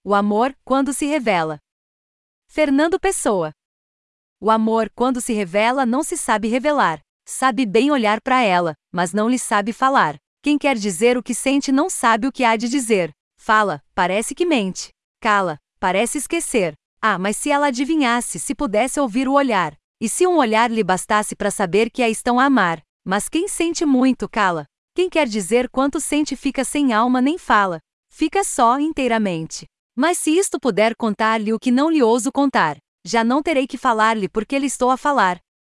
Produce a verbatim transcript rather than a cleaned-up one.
O amor, quando se revela. Fernando Pessoa. O amor, quando se revela, não se sabe revelar. Sabe bem olhar para ela, mas não lhe sabe falar. Quem quer dizer o que sente não sabe o que há de dizer. Fala, parece que mente. Cala, parece esquecer. Ah, mas se ela adivinhasse, se pudesse ouvir o olhar. E se um olhar lhe bastasse para saber que a estão a amar. Mas quem sente muito, cala. Quem quer dizer quanto sente fica sem alma nem fala. Fica só, inteiramente. Mas se isto puder contar-lhe o que não lhe ouso contar, já não terei que falar-lhe porque lhe estou a falar.